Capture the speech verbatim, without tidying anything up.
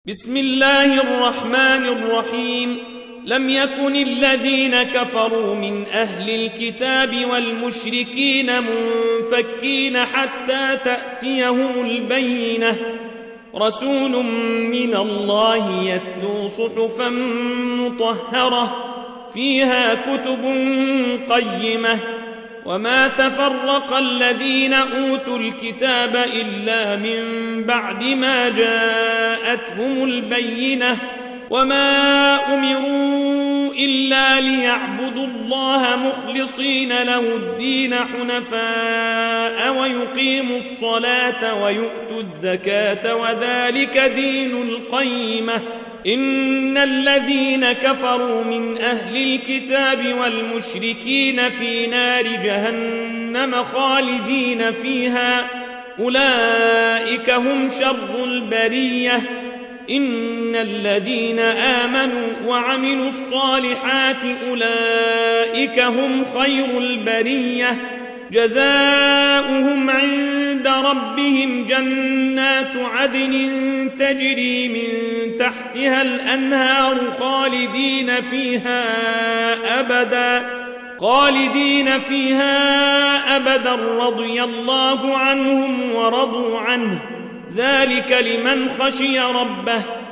بسم الله الرحمن الرحيم. لم يكن الذين كفروا من أهل الكتاب والمشركين منفكين حتى تأتيهم البينة، رسول من الله يتلو صحفا مطهرة فيها كتب قيمة، وما تفرق الذين أوتوا الكتاب إلا من بعد ما جاءتهم البينة، وما أمروا إلا ليعبدوا الله مخلصين له الدين حنفاء ويقيموا الصلاة ويؤتوا الزكاة وذلك دين القيمة. إن الذين كفروا من أهل الكتاب والمشركين في نار جهنم خالدين فيها، أولئك هم شر البرية. إن الذين آمنوا وعملوا الصالحات أولئك هم خير البرية، جزاؤهم عند ربهم جنات عدن تجري من تحتها الأنهار خالدين فيها أبدا خالدين فيها أبدا رضي الله عنهم ورضوا عنه، ذلك لمن خشي ربه.